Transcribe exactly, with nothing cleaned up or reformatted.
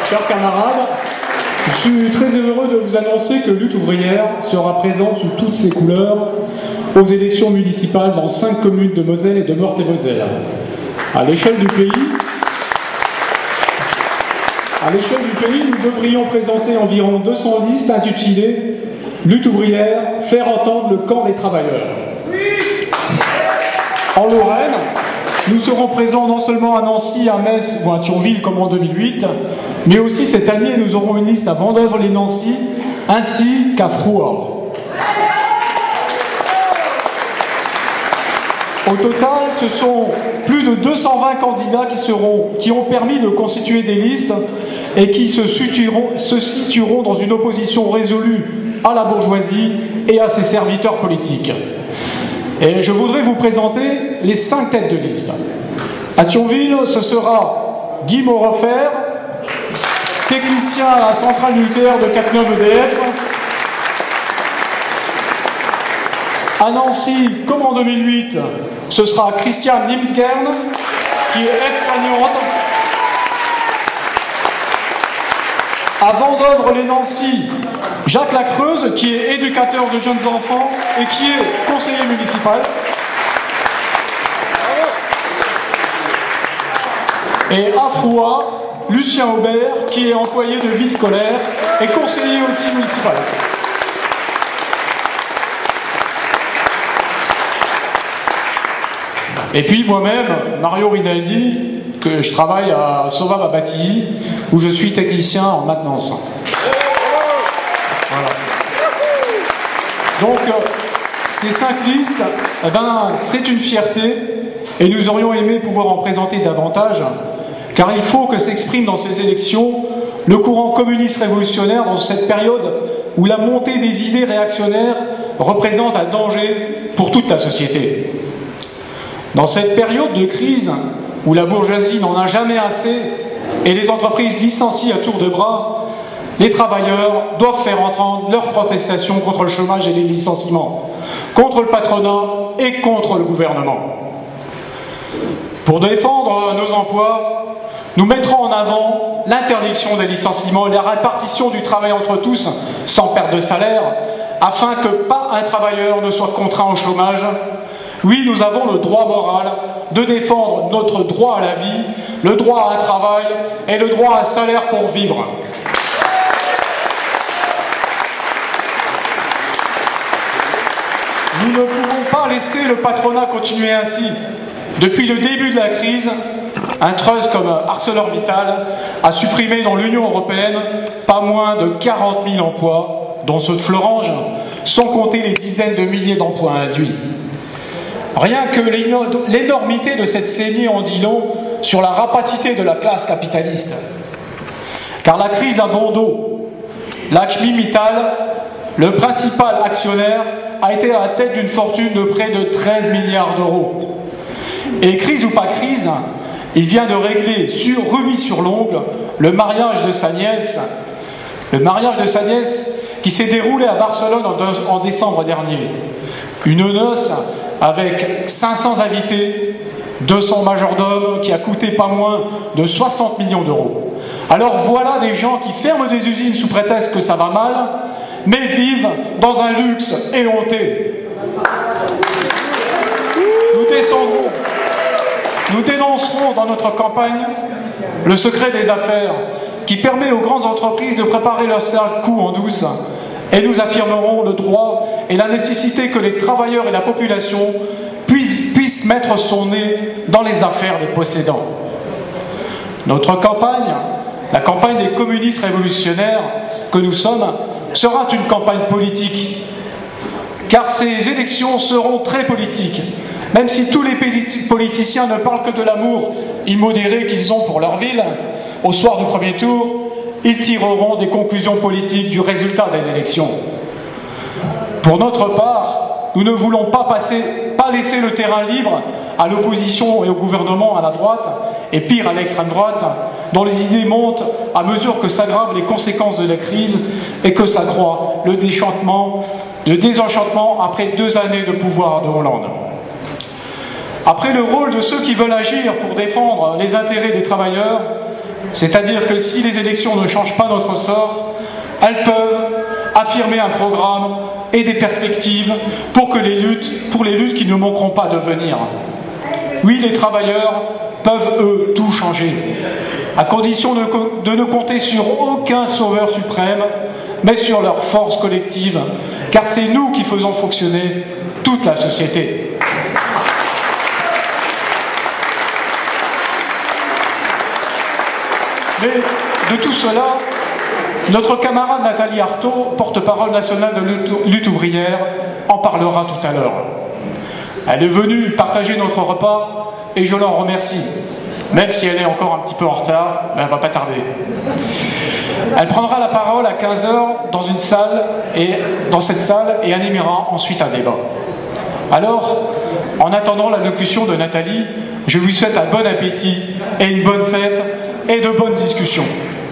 chers camarades, je suis très heureux de vous annoncer que Lutte ouvrière sera présente sous toutes ses couleurs aux élections municipales dans cinq communes de Moselle et de Meurthe-et-Moselle. À l'échelle du pays, à l'échelle du pays, nous devrions présenter environ deux cents listes intitulées Lutte ouvrière, faire entendre le camp des travailleurs. En Lorraine, nous serons présents non seulement à Nancy, à Metz ou à Thionville comme en deux mille huit, mais aussi cette année nous aurons une liste à Vendœuvre-les-Nancy ainsi qu'à Frouard. Au total, ce sont plus de deux cent vingt candidats qui, seront, qui ont permis de constituer des listes et qui se situeront, se situeront dans une opposition résolue à la bourgeoisie et à ses serviteurs politiques. Et je voudrais vous présenter les cinq têtes de liste. À Thionville, ce sera Guy Maurefer, technicien à la centrale nucléaire de Cattenom E D F. À Nancy, comme en deux mille huit, ce sera Christiane Nimsgern, qui est ex-gagnante. À Vendôme-les-Nancy, Jacques Lacreuse, qui est éducateur de jeunes enfants et qui est conseiller municipal. Et à Frouard, Lucien Aubert, qui est employé de vie scolaire et conseiller aussi municipal. Et puis moi-même, Mario Rinaldi, que je travaille à Sauvave-à-Batilly, où je suis technicien en maintenance. Voilà. Donc, euh, ces cinq listes, eh ben, c'est une fierté, et nous aurions aimé pouvoir en présenter davantage, car il faut que s'exprime dans ces élections le courant communiste révolutionnaire dans cette période où la montée des idées réactionnaires représente un danger pour toute la société. Dans cette période de crise où la bourgeoisie n'en a jamais assez et les entreprises licencient à tour de bras, les travailleurs doivent faire entendre leurs protestations contre le chômage et les licenciements, contre le patronat et contre le gouvernement. Pour défendre nos emplois, nous mettrons en avant l'interdiction des licenciements et la répartition du travail entre tous sans perte de salaire, afin que pas un travailleur ne soit contraint au chômage. Oui, nous avons le droit moral de défendre notre droit à la vie, le droit à un travail et le droit à un salaire pour vivre. Nous ne pouvons pas laisser le patronat continuer ainsi. Depuis le début de la crise, un trust comme ArcelorMittal a supprimé dans l'Union européenne pas moins de quarante mille emplois, dont ceux de Florange, sans compter les dizaines de milliers d'emplois induits. Rien que l'énormité de cette saignée en dit long sur la rapacité de la classe capitaliste. Car la crise a bon dos. Lakshmi Mittal, le principal actionnaire, a été à la tête d'une fortune de près de treize milliards d'euros. Et crise ou pas crise, il vient de régler sur rubis sur l'ongle le mariage de sa nièce, le mariage de sa nièce qui s'est déroulé à Barcelone en, en décembre dernier. Une noce avec cinq cents invités, deux cents majordomes, qui a coûté pas moins de soixante millions d'euros. Alors voilà des gens qui ferment des usines sous prétexte que ça va mal, mais vivent dans un luxe éhonté. Nous descendrons, nous dénoncerons dans notre campagne le secret des affaires qui permet aux grandes entreprises de préparer leurs coûts en douce. Et nous affirmerons le droit et la nécessité que les travailleurs et la population puissent mettre son nez dans les affaires des possédants. Notre campagne, la campagne des communistes révolutionnaires que nous sommes, sera une campagne politique. Car ces élections seront très politiques, même si tous les politiciens ne parlent que de l'amour immodéré qu'ils ont pour leur ville, au soir du premier tour, ils tireront des conclusions politiques du résultat des élections. Pour notre part, nous ne voulons pas, passer, pas laisser le terrain libre à l'opposition et au gouvernement à la droite, et pire à l'extrême droite, dont les idées montent à mesure que s'aggravent les conséquences de la crise et que s'accroît le déchantement, le désenchantement après deux années de pouvoir de Hollande. Après le rôle de ceux qui veulent agir pour défendre les intérêts des travailleurs, C'est-à-dire que si les élections ne changent pas notre sort, elles peuvent affirmer un programme et des perspectives pour, que les luttes, pour les luttes qui ne manqueront pas de venir. Oui, les travailleurs peuvent, eux, tout changer, à condition de, de ne compter sur aucun sauveur suprême, mais sur leur force collective, car c'est nous qui faisons fonctionner toute la société. Mais de tout cela, notre camarade Nathalie Arthaud, porte-parole nationale de lutte ouvrière, en parlera tout à l'heure. Elle est venue partager notre repas et je l'en remercie, même si elle est encore un petit peu en retard, mais elle ne va pas tarder. Elle prendra la parole à quinze heures dans une salle et dans cette salle et animera ensuite un débat. Alors, en attendant l'allocution de Nathalie, je vous souhaite un bon appétit et une bonne fête et de bonnes discussions.